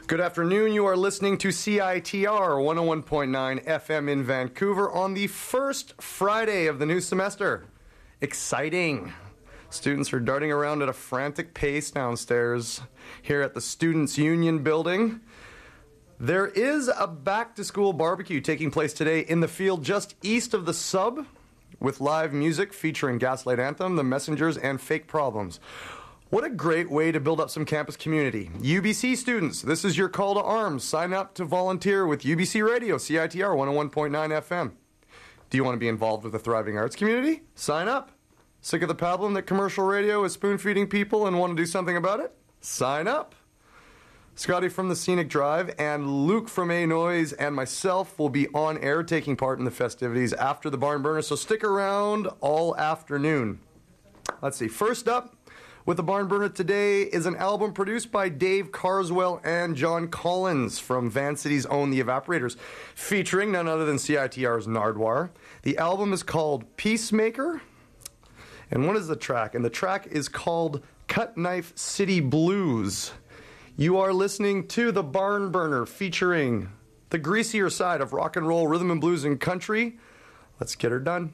Good afternoon. You are listening to CITR 101.9 FM in Vancouver on the first Friday of the new semester. Exciting. Students are darting around at a frantic pace downstairs here at the Students' Union building. There is a back-to-school barbecue taking place today in the field just east of the sub with live music featuring Gaslight Anthem, The Messengers, and Fake Problems. What a great way to build up some campus community. UBC students, this is your call to arms. Sign up to volunteer with UBC Radio, CITR 101.9 FM. Do you want to be involved with the thriving arts community? Sign up. Sick of the pablum that commercial radio is spoon-feeding people and want to do something about it? Sign up. Scotty from the Scenic Drive and Luke from A Noise and myself will be on air taking part in the festivities after the Barn Burner, so stick around all afternoon. Let's see, first up, with the Barn Burner today is an album produced by Dave Carswell and John Collins from Van City's own The Evaporators, featuring none other than CITR's Nardwar. The album is called Peacemaker. And what is the track? And the track is called Cut Knife City Blues. You are listening to the Barn Burner featuring the greasier side of rock and roll, rhythm and blues, and country. Let's get her done.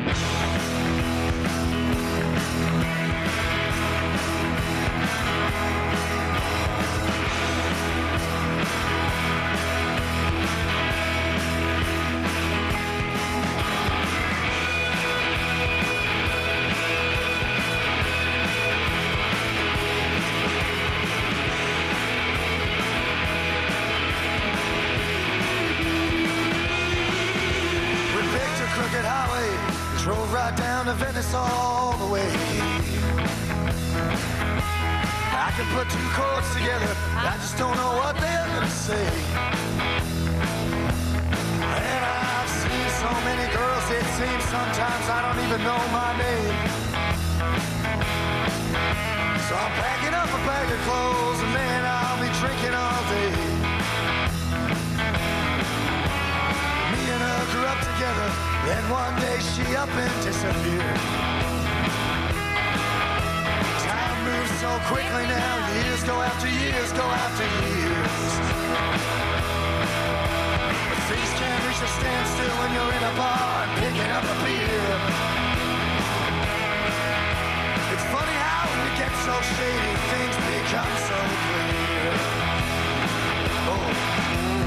Venice all the way. I can put two chords together, I just don't know what they're gonna say. And I've seen so many girls, it seems sometimes I don't even know my name. So I'm packing up a bag of clothes and man, I'll be drinking all day. Me and her grew up together, then one day she up and disappeared. Time moves so quickly now, years go after years, go after years. But things can't reach a standstill when you're in a bar and picking up a beer. It's funny how when you get so shady, things become so clear. Oh.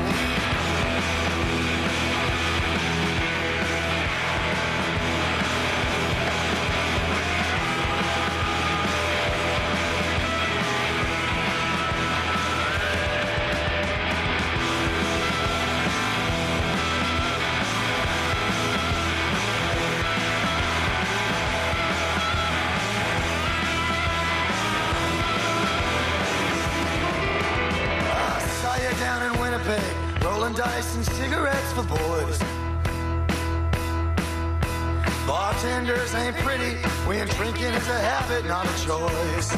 Rolling dice and cigarettes for boys. Bartenders ain't pretty when drinking is a habit, not a choice.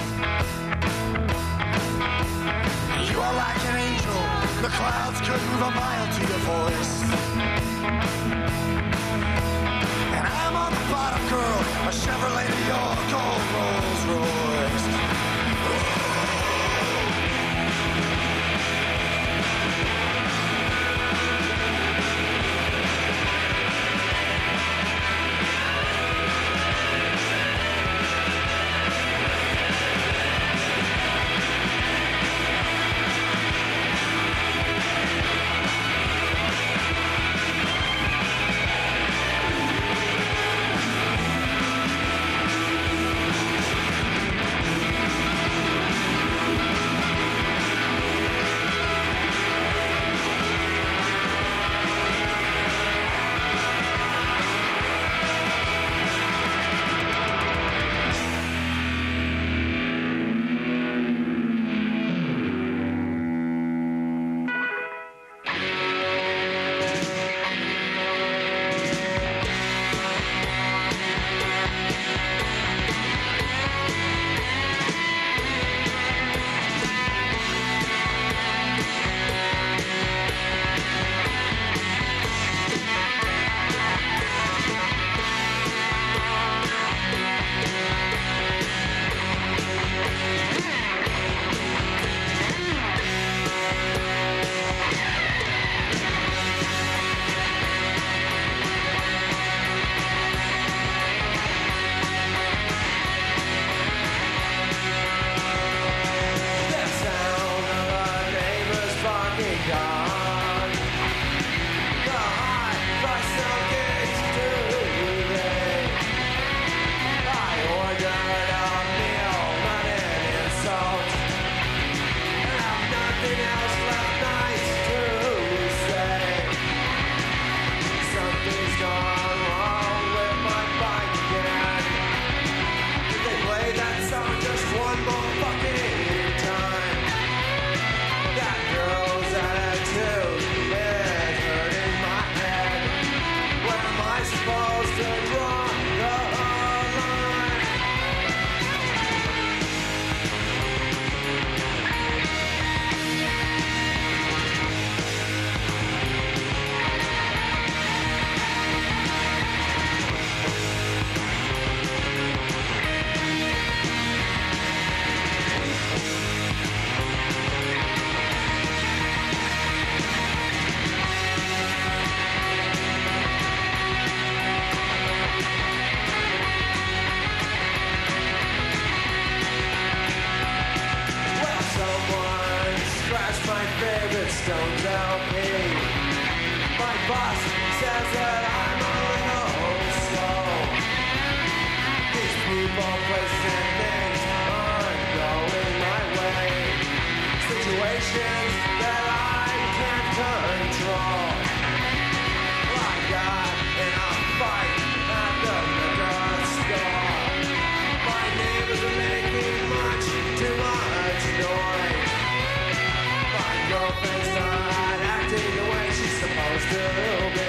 You are like an angel, the clouds could move a mile to your voice. And I'm on the bottom, girl, a Chevrolet New York, old Rolls Royce. boss says that I'm a little slow. These people, places, and things aren't going my way. Situations that I can't control. I got in a fight at the liquor store. My neighbors are making much too much noise. My girlfriend's not acting the way she's supposed to be.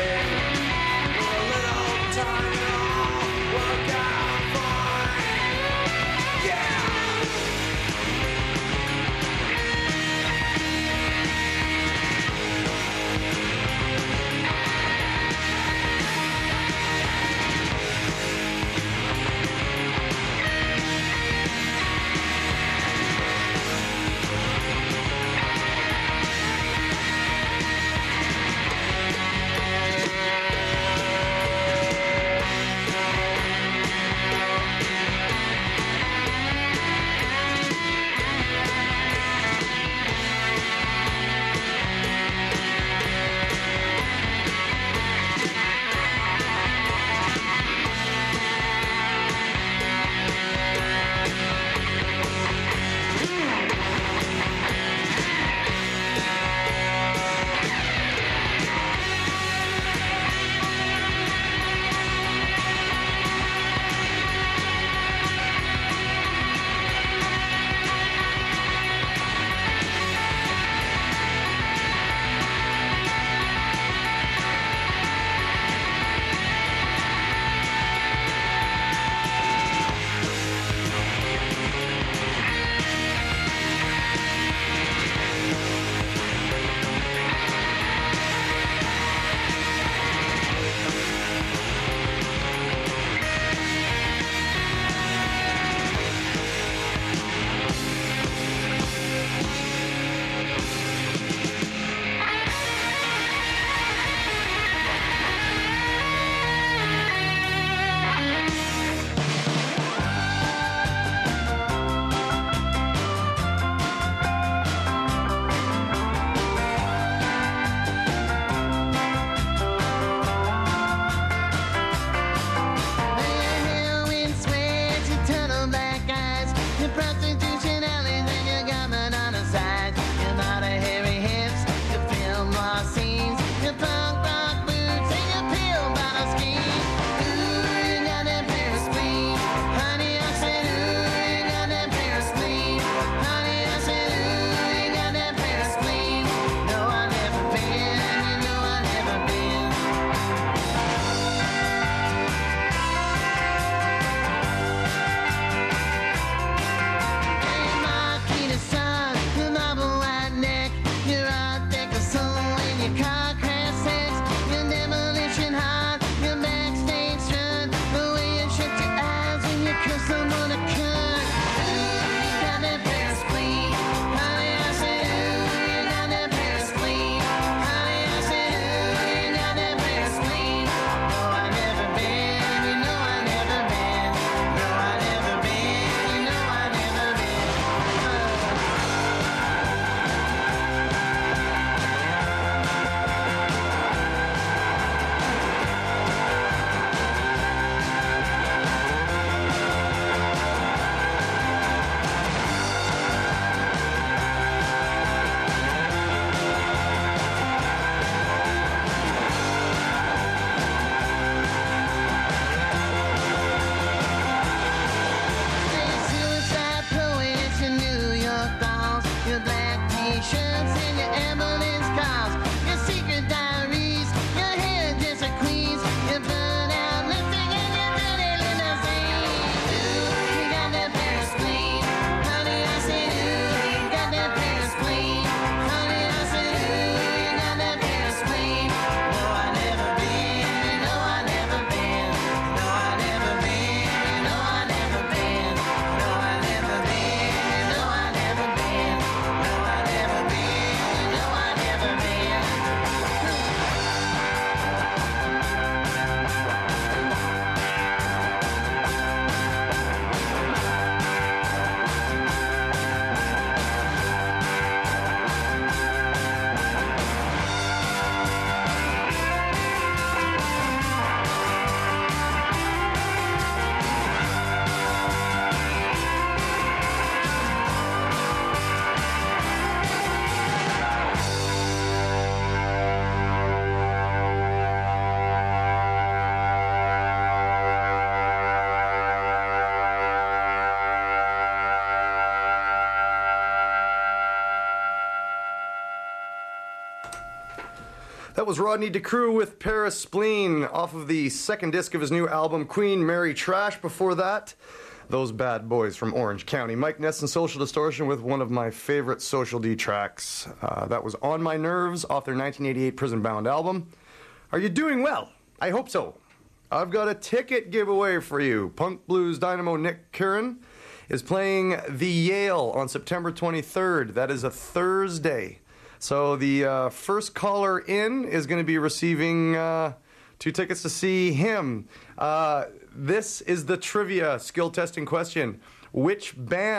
was Rodney DeCrew with Paris Spleen off of the second disc of his new album, Queen Mary Trash. Before that, those bad boys from Orange County. Mike Ness and Social Distortion with one of my favorite Social D tracks. That was On My Nerves off their 1988 Prison Bound album. Are you doing well? I hope so. I've got a ticket giveaway for you. Punk Blues Dynamo Nick Curran is playing the Yale on September 23rd. That is a Thursday. So the first caller in is going to be receiving 2 tickets to see him. This is the trivia skill testing question. Which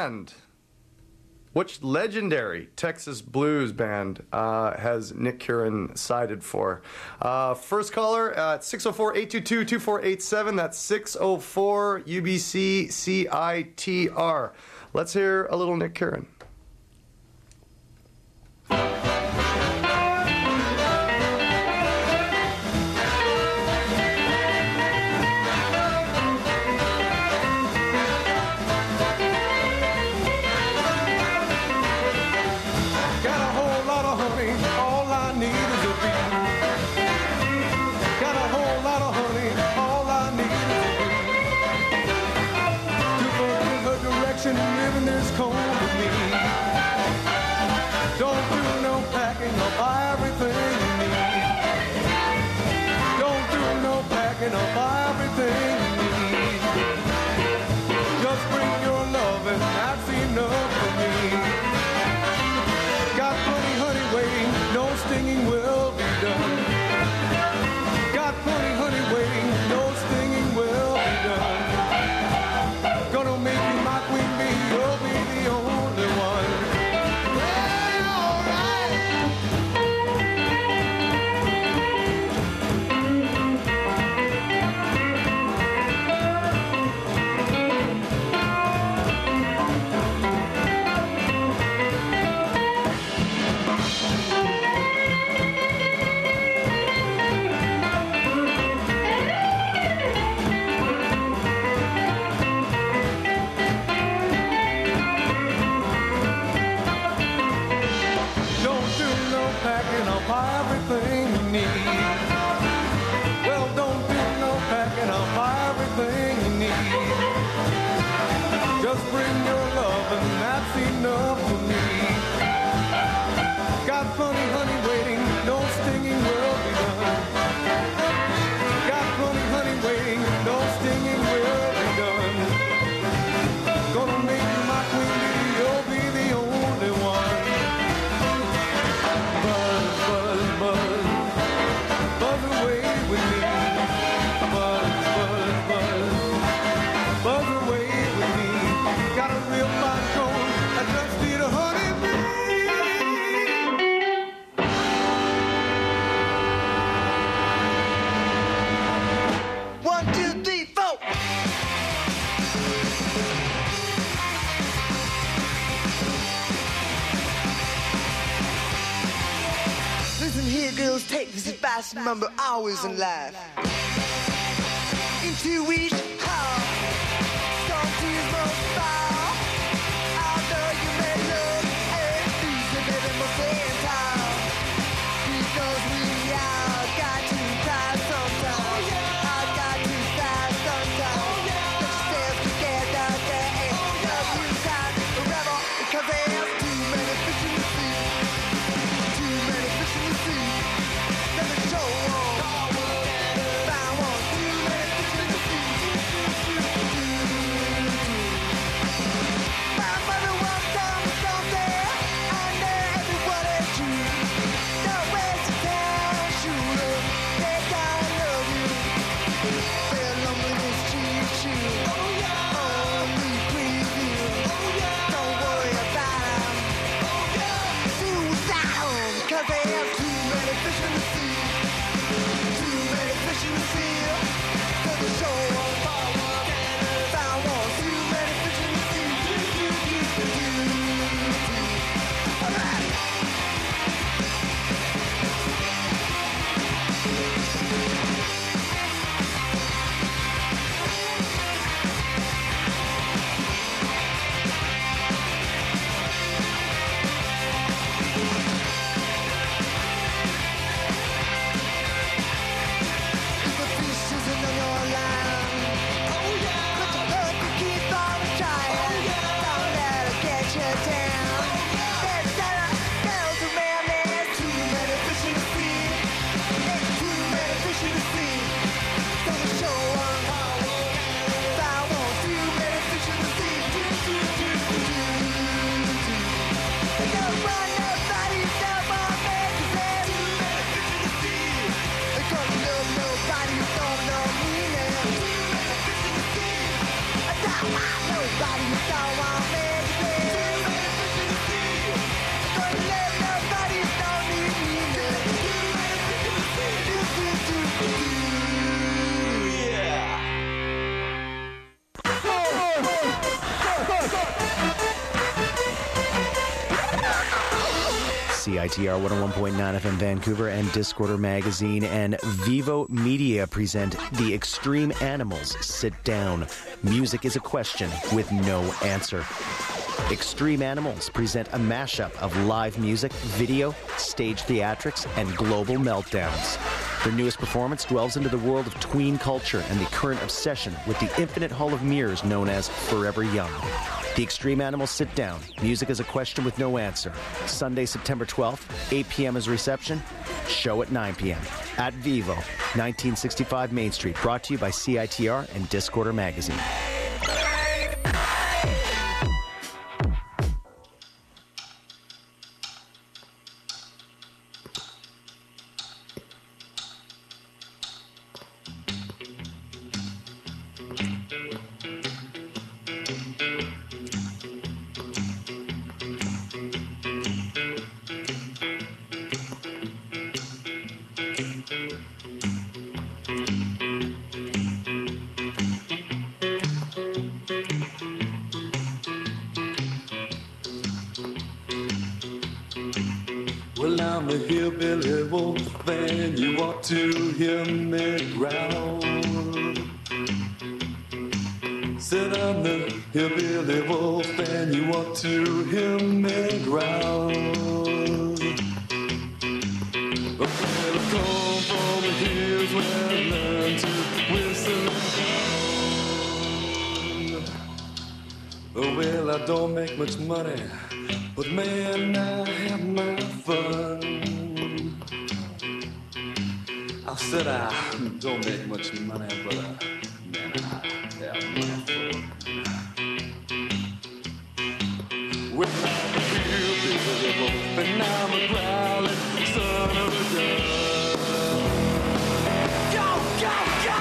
legendary Texas blues band has Nick Curran sided for? First caller at 604-822-2487. That's 604-UBC-CITR. Let's hear a little Nick Curran. Remember always in life. Into each heart, some tears must fall. Although you may look and lose a bit in the same time, because we all got to cry sometimes. I got to cry sometimes. Get yourself together there and love you time forever, because there's too many fish in the sea. Too many fish in the sea. Let me show on. CITR 101.9 FM Vancouver and Discorder Magazine and Vivo Media present The Extreme Animals Sit Down. Music is a question with no answer. Extreme Animals present a mashup of live music, video, stage theatrics, and global meltdowns. Their newest performance dwells into the world of tween culture and the current obsession with the infinite hall of mirrors known as Forever Young. The Extreme Animals Sit Down. Music is a question with no answer. Sunday, September 12th, 8 p.m. is reception. Show at 9 p.m. At Vivo, 1965 Main Street. Brought to you by CITR and Discorder Magazine. Well, I'm a hillbilly wolf, and you ought to hear me growl. Said I'm the hillbilly wolf, and you ought to hear me growl. Well, I come from the hills where I learned to whistle and howl. Well, I don't make much money, but man, I have my fun. I said I don't make much money, but man, I have my fun. Well, I'm a hillbilly wolf, and I'm a growling son of a gun. Go, go, go!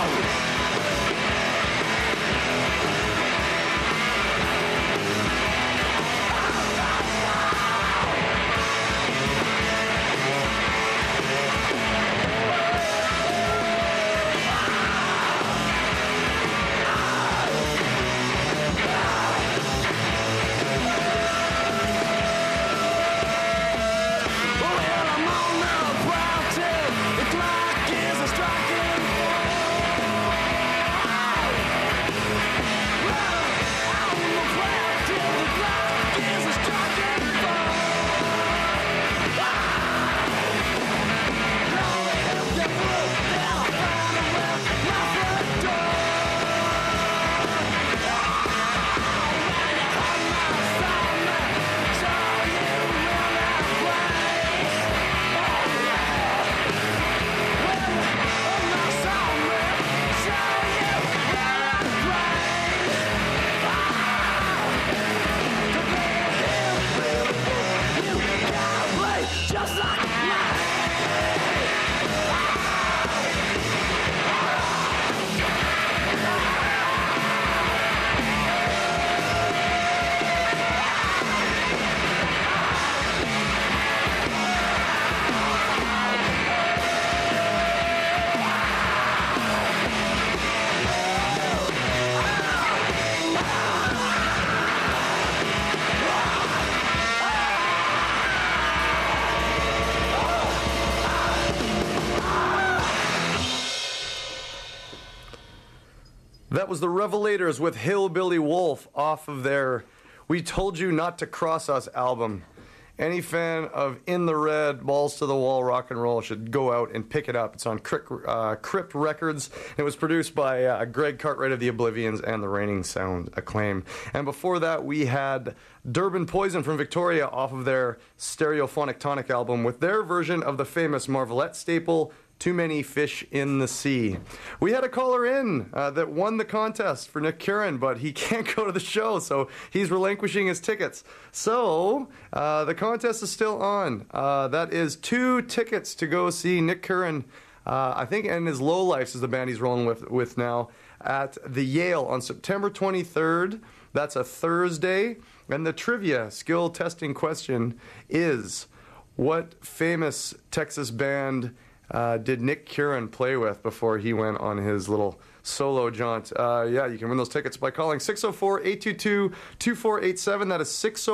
That was the Revelators with Hillbilly Wolf off of their We Told You Not to Cross Us album. Any fan of In the Red, Balls to the Wall rock and roll should go out and pick it up. It's on Crypt Records. It was produced by Greg Cartwright of the Oblivions and the Reigning Sound Acclaim. And before that, we had Durban Poison from Victoria off of their Stereophonic Tonic album with their version of the famous Marvelette staple, Too Many Fish in the Sea. We had a caller in that won the contest for Nick Curran, but he can't go to the show, so he's relinquishing his tickets. So, the contest is still on. That is 2 tickets to go see Nick Curran, I think, and his Lowlifes is the band he's rolling with now, at the Yale on September 23rd. That's a Thursday. And the trivia skill testing question is, what famous Texas band did Nick Curran play with before he went on his little solo jaunt? Yeah, you can win those tickets by calling 604-822-2487. That is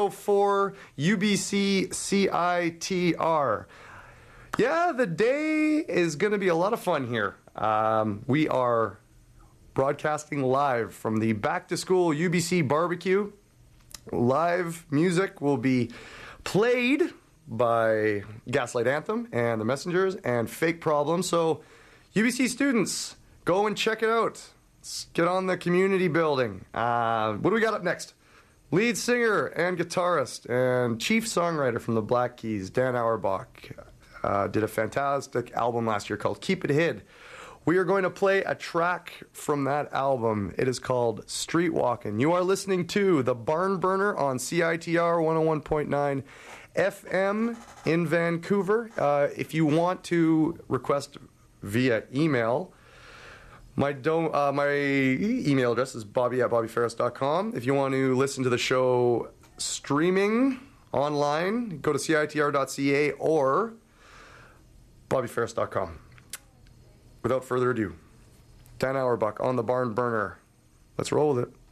604-UBC-CITR. Yeah, the day is going to be a lot of fun here. We are broadcasting live from the Back to School UBC barbecue. Live music will be played by Gaslight Anthem and The Messengers and Fake Problems. So, UBC students, go and check it out. Let's get on the community building. What do we got up next? Lead singer and guitarist and chief songwriter from the Black Keys, Dan Auerbach, did a fantastic album last year called Keep It Hid. We are going to play a track from that album. It is called Street Walkin'. You are listening to The Barn Burner on CITR 101.9 FM in Vancouver. If you want to request via email, my email address is bobby@bobbyferris.com. If you want to listen to the show streaming online, go to CITR.ca or bobbyferris.com. Without further ado, Dan Auerbach on The Barn Burner. Let's roll with it.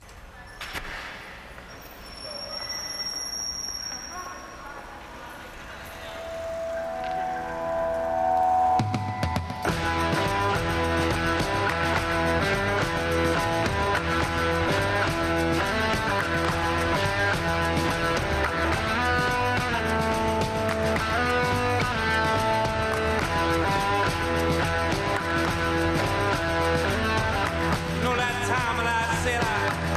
Know that time when I said I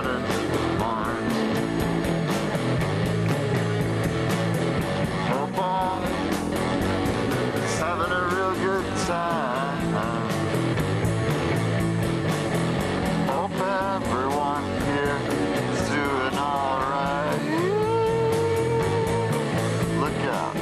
had in mind. Hope all is having a real good time. Hope everyone here is doing alright. Look out.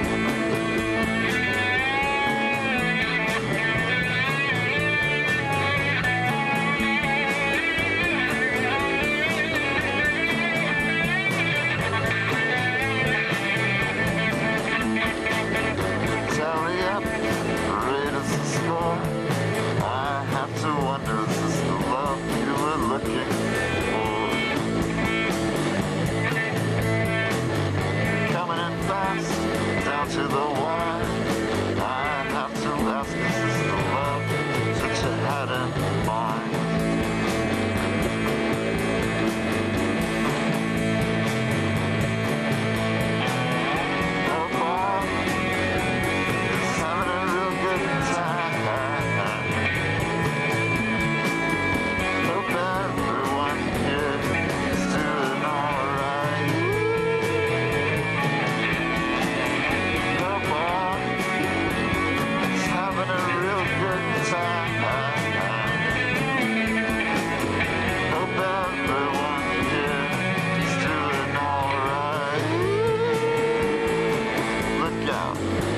Tally up, rate us the score. I have to wonder, is this the love you were looking for? Coming in fast, down to the wire. I have to ask, is this the love that you had in mind? Hope all is having a real good time. Hope everyone here is doing alright. Hope all is having a real good time. Hope everyone here is doing alright. Look out.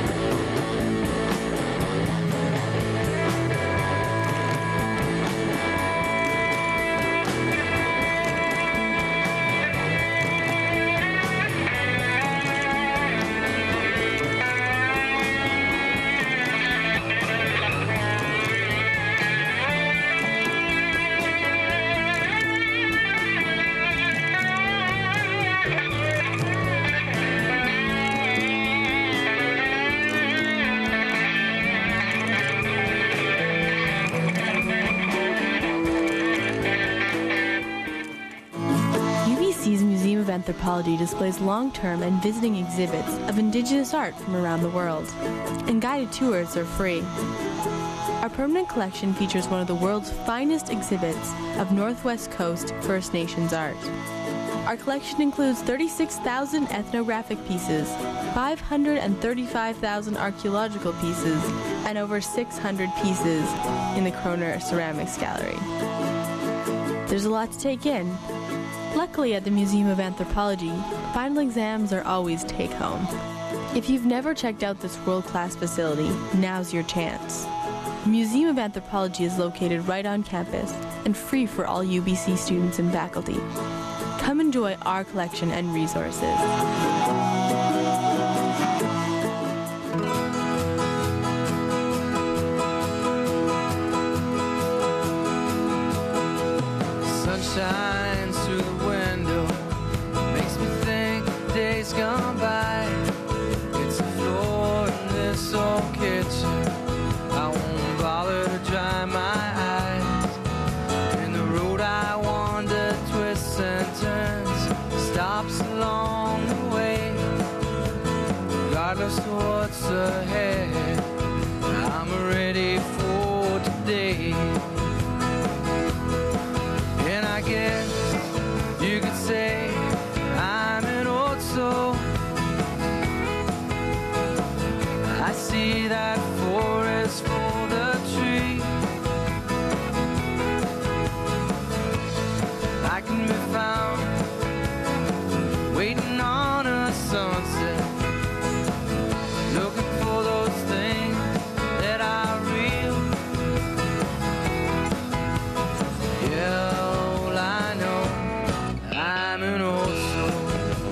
UBC's Museum of Anthropology displays long-term and visiting exhibits of indigenous art from around the world, and guided tours are free. Our permanent collection features one of the world's finest exhibits of Northwest Coast First Nations art. Our collection includes 36,000 ethnographic pieces, 535,000 archaeological pieces, and over 600 pieces in the Kroner Ceramics Gallery. There's a lot to take in. Luckily, at the Museum of Anthropology, final exams are always take-home. If you've never checked out this world-class facility, now's your chance. The Museum of Anthropology is located right on campus and free for all UBC students and faculty. Come enjoy our collection and resources. Sun shines through the window, makes me think days gone by. It's the floor in this old kitchen, I won't bother to dry my eyes. In the road I wander, twists and turns, stops along the way. Regardless of what's ahead, I'm ready for today. And I guess you could say I'm an old soul. I see that forest for the tree. I can be found waiting on a sunset, looking for those things that are real. Yeah, all I know, I'm an old soul.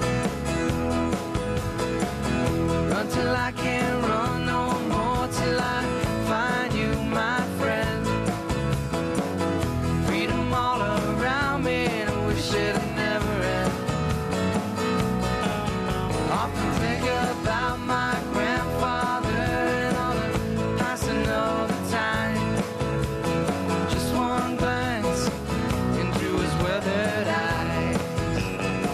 Run till I can't run no more, till I find you, my friend. Freedom all around me, and I wish it had never end. Often think about my grandfather and all the passing of the time. Just one glance into his weathered eyes.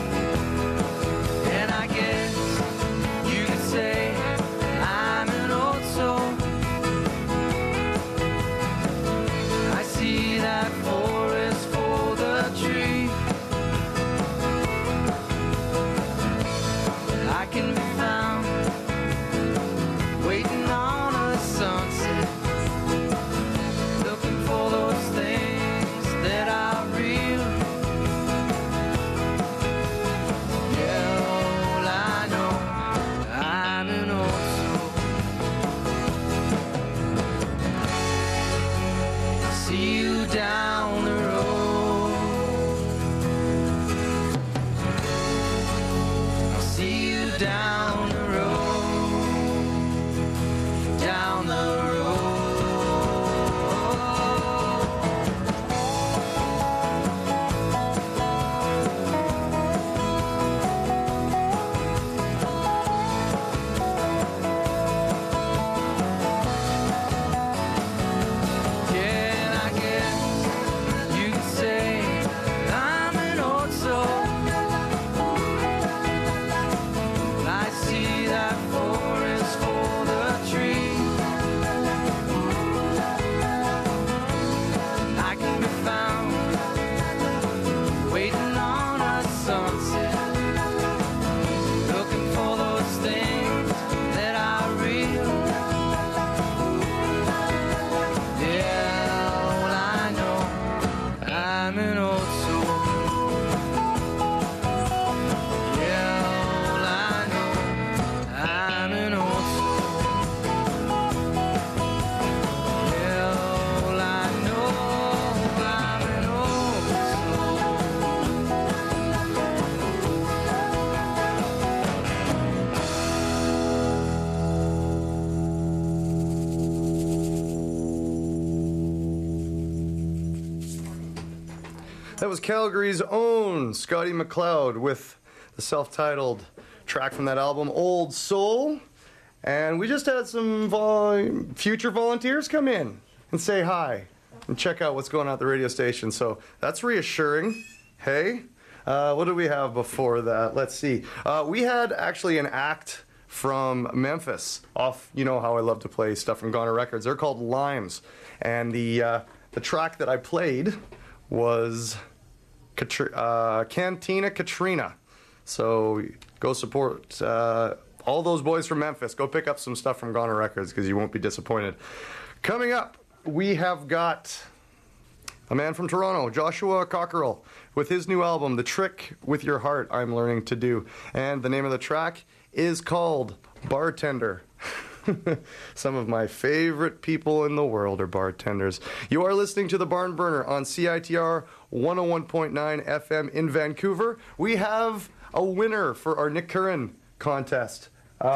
down the road, down the road. That was Calgary's own Scotty McLeod with the self-titled track from that album, Old Soul. And we just had some future volunteers come in and say hi and check out what's going on at the radio station. So that's reassuring. Hey, what do we have before that? Let's see. We had actually an act from Memphis off, you know how I love to play stuff from Goner Records. They're called Limes. And the track that I played was Cantina Katrina. So go support all those boys from Memphis. Go pick up some stuff from Goner Records because you won't be disappointed. Coming up, we have got a man from Toronto, Joshua Cockerell, with his new album, The Trick with Your Heart, I'm Learning to Do. And the name of the track is called Bartender. Some of my favorite people in the world are bartenders. You are listening to The Barn Burner on CITR 101.9 FM in Vancouver. We have a winner for our Nick Curran contest.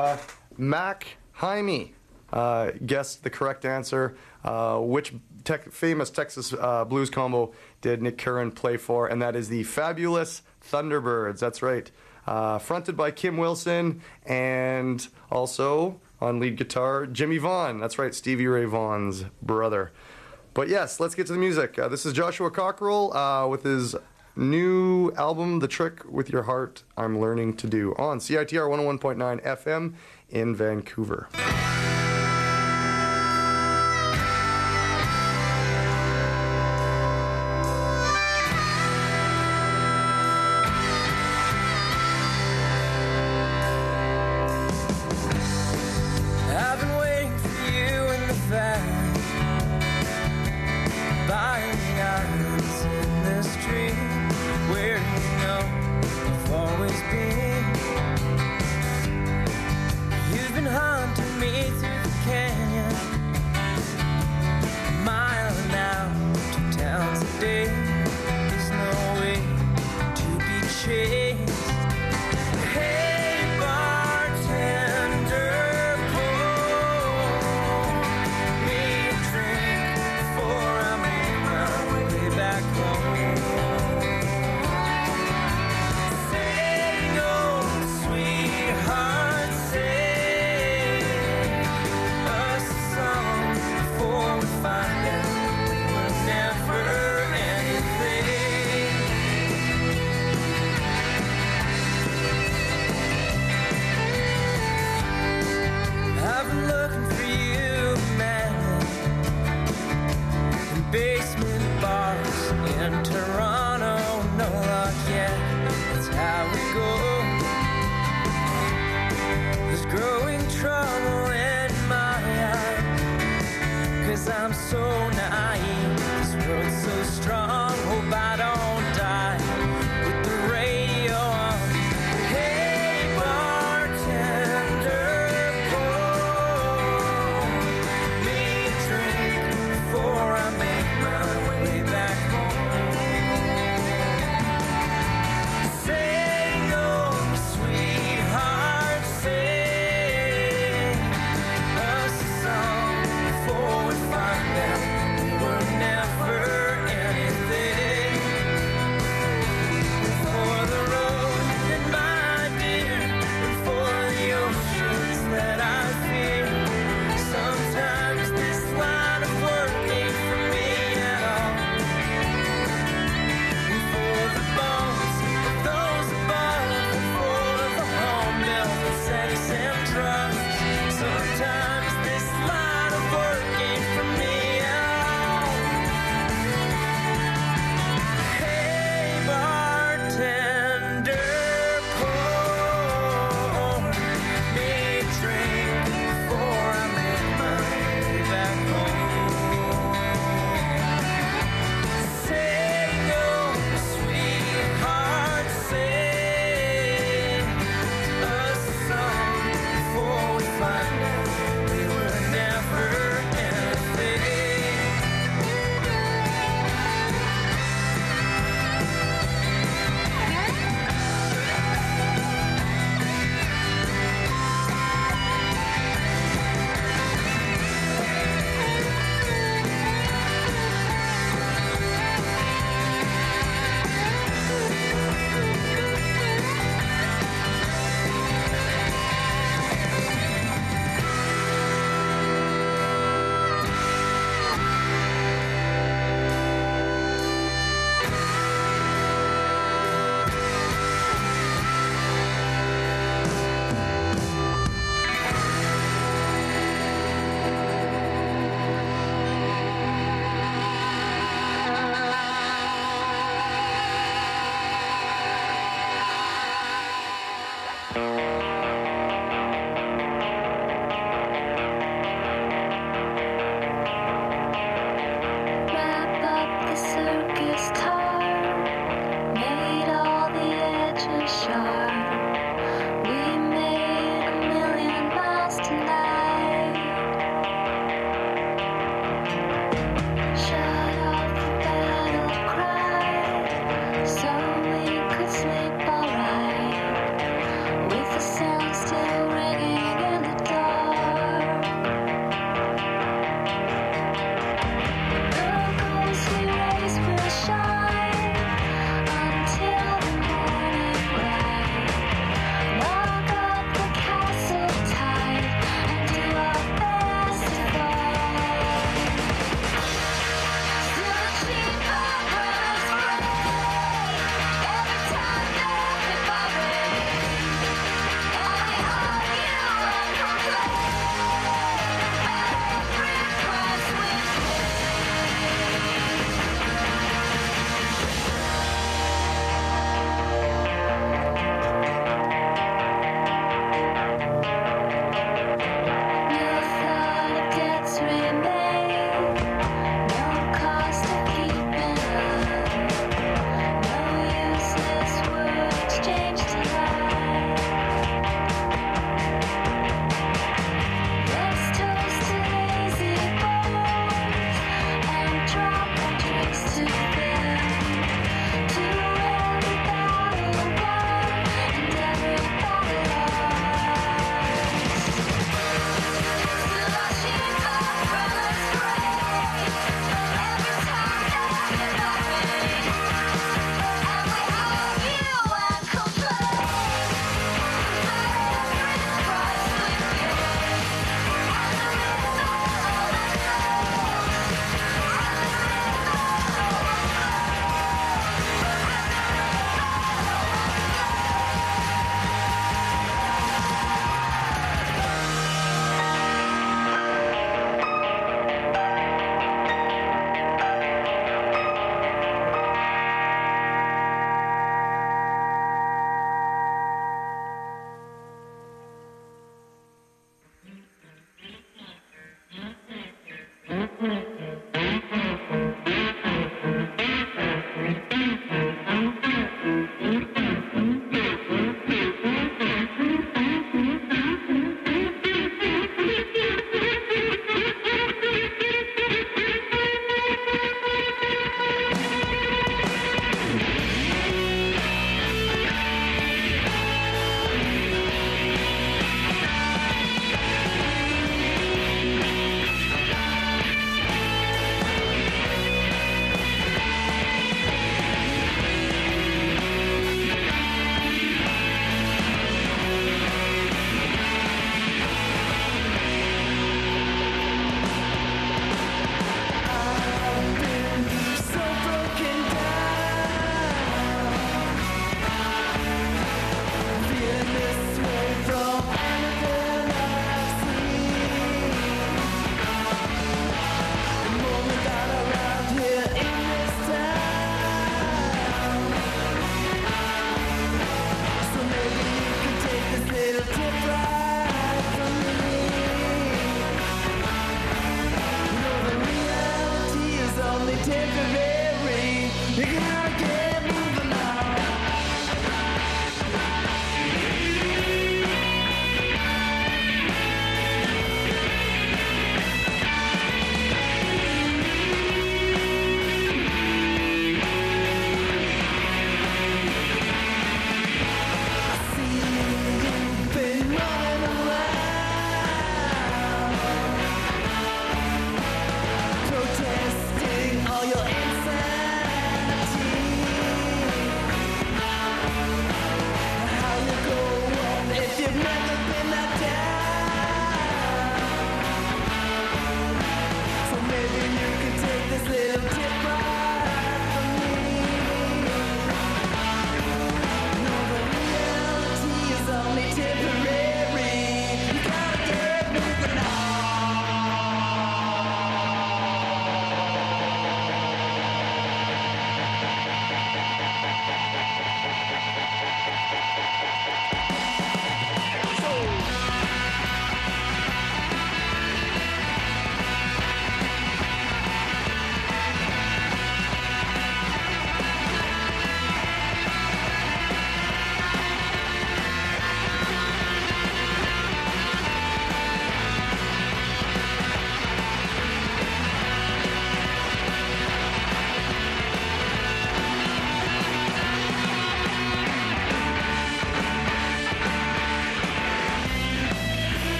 Mac Jaime guessed the correct answer. Which famous Texas blues combo did Nick Curran play for? And that is the Fabulous Thunderbirds. That's right. Fronted by Kim Wilson and also on lead guitar, Jimmy Vaughn. That's right, Stevie Ray Vaughan's brother. But yes, let's get to the music. This is Joshua Cockerell with his new album, The Trick with Your Heart, I'm Learning to Do, on CITR 101.9 FM in Vancouver. Say, oh, sweetheart.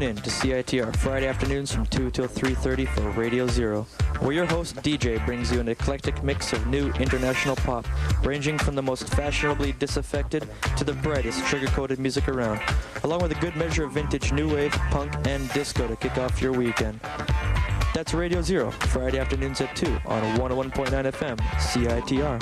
tune in to CITR Friday afternoons from 2 till 3:30 for Radio Zero, where your host DJ brings you an eclectic mix of new international pop, ranging from the most fashionably disaffected to the brightest sugar-coated music around, along with a good measure of vintage new wave, punk, and disco to kick off your weekend. That's Radio Zero, Friday afternoons at 2 on 101.9 FM, CITR.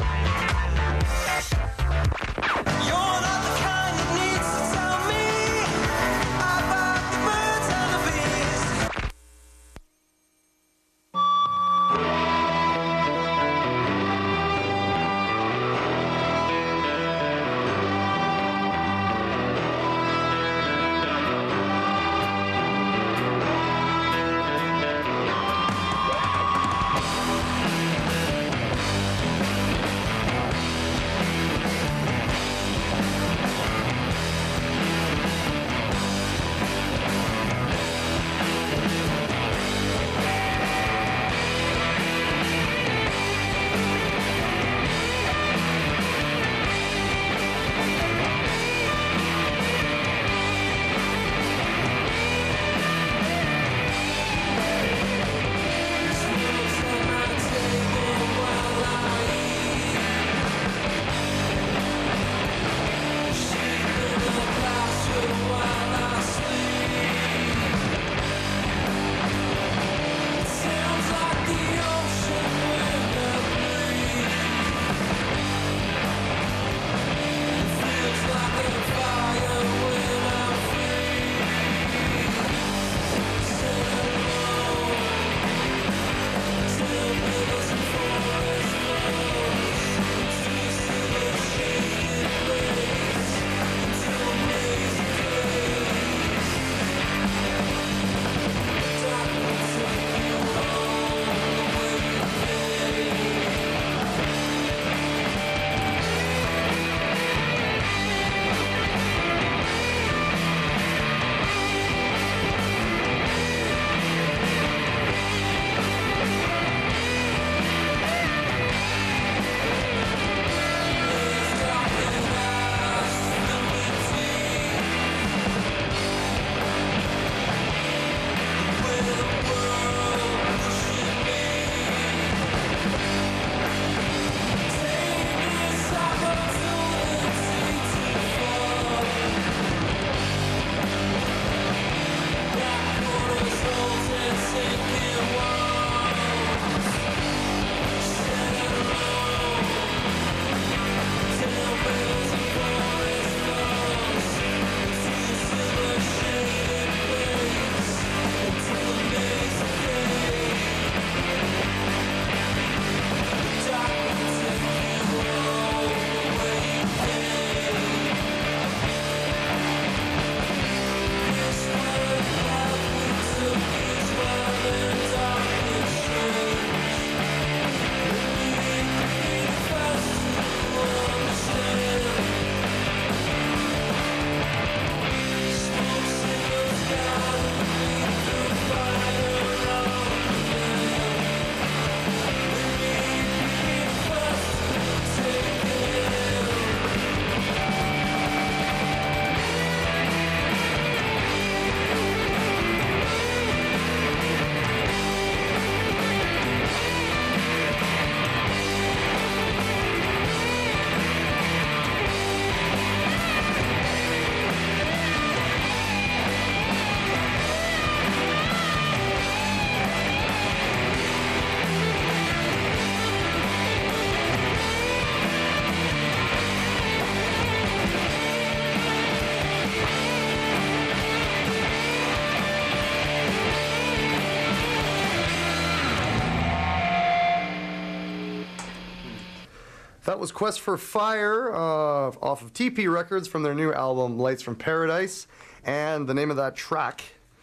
That was Quest for Fire off of TP Records from their new album Lights from Paradise. And the name of that track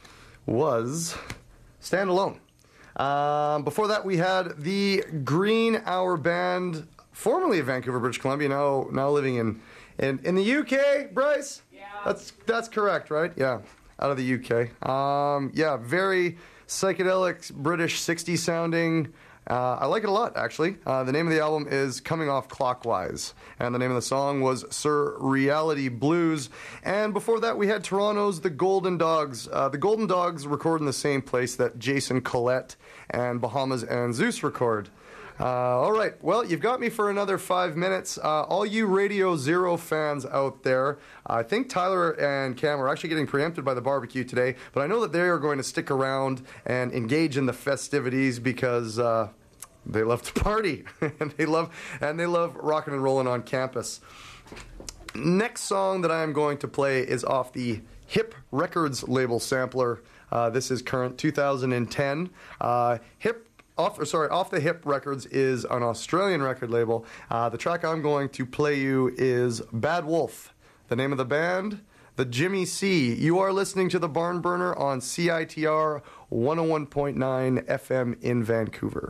was Stand Alone. Before that, we had the Green Hour Band, formerly of Vancouver, British Columbia, now living in the UK, Bryce? Yeah. That's correct, right? Yeah, out of the UK. Yeah, very psychedelic, British 60s sounding I like it a lot, actually. The name of the album is Coming Off Clockwise, and the name of the song was Sir Reality Blues. And before that, we had Toronto's The Golden Dogs. The Golden Dogs record in the same place that Jason Collette and Bahamas and Zeus record. All right, well, you've got me for another 5 minutes. All you Radio Zero fans out there, I think Tyler and Cam are actually getting preempted by the barbecue today, but I know that they are going to stick around and engage in the festivities because they love to party and they love rocking and rolling on campus. Next song that I am going to play is off the Hip Records label sampler. This is current 2010. Off the Hip Records is an Australian record label. The track I'm going to play you is Bad Wolf. The name of the band, The Jimmy C. You are listening to The Barn Burner on CITR 101.9 FM in Vancouver.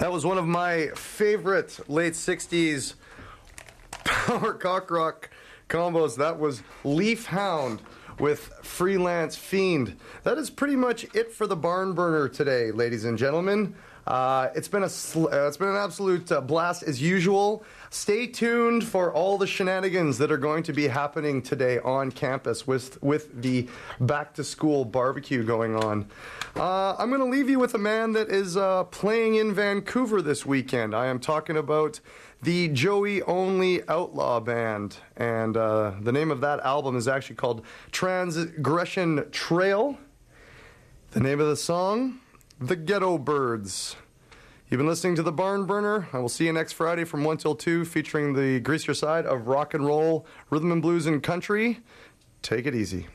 That was one of my favorite late 60s power cock rock combos. That was Leaf Hound with Freelance Fiend. That is pretty much it for the Barn Burner today, ladies and gentlemen. It's been an absolute blast as usual. Stay tuned for all the shenanigans that are going to be happening today on campus with the back to school barbecue going on. I'm going to leave you with a man that is playing in Vancouver this weekend. I am talking about the Joey Only Outlaw Band, and the name of that album is actually called Transgression Trail. The name of the song, The Ghetto Birds. You've been listening to The Barn Burner. I will see you next Friday from 1 till 2, featuring the greasier side of rock and roll, rhythm and blues, and country. Take it easy.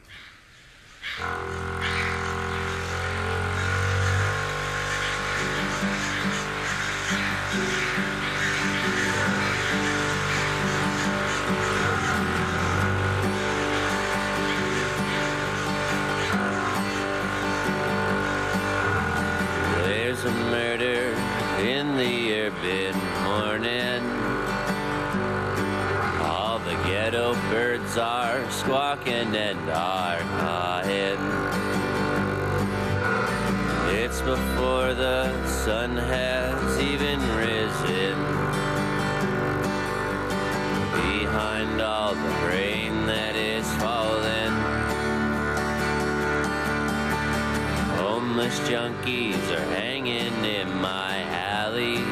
There's a murder in the urban morning. All the ghetto birds are squawking and are cawing. It's before the sun has even risen. Behind all the rain that is falling, homeless junkies are hanging in my alleys.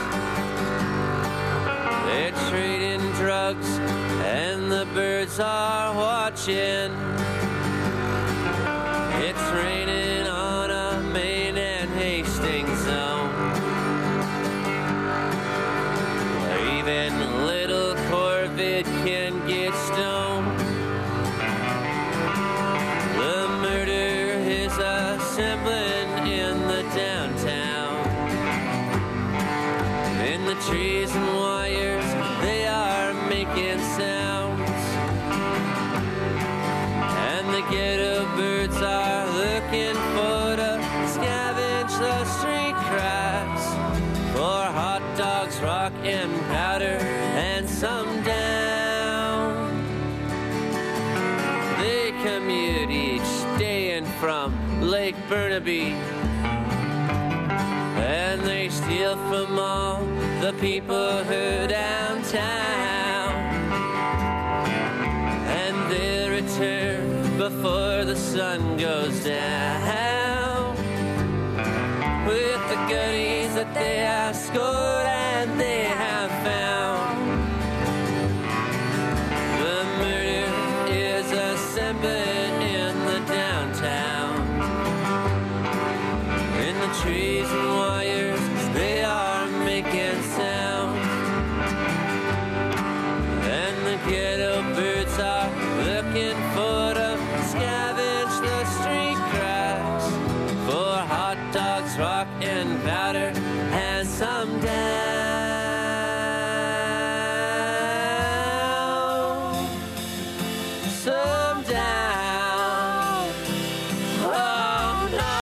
They're trading drugs and the birds are watching. It's raining on a Main and Hastings zone. Even little Corvid can get stoned. The murder is assembling in the downtown. In the trees and wires, they are making sounds. And the ghetto birds are looking for to scavenge the street cracks for hot dogs, rock and powder, and some down. They commute each day in from Lake Burnaby, and they steal from all the people who downtown, and they return before the sun goes down with the goodies that they have scored and they have found. The murder is assembling in the downtown. In the trees and wires, they are making sound. And the ghetto birds are looking for to scavenge the street cracks for hot dogs, rock and powder, and some down.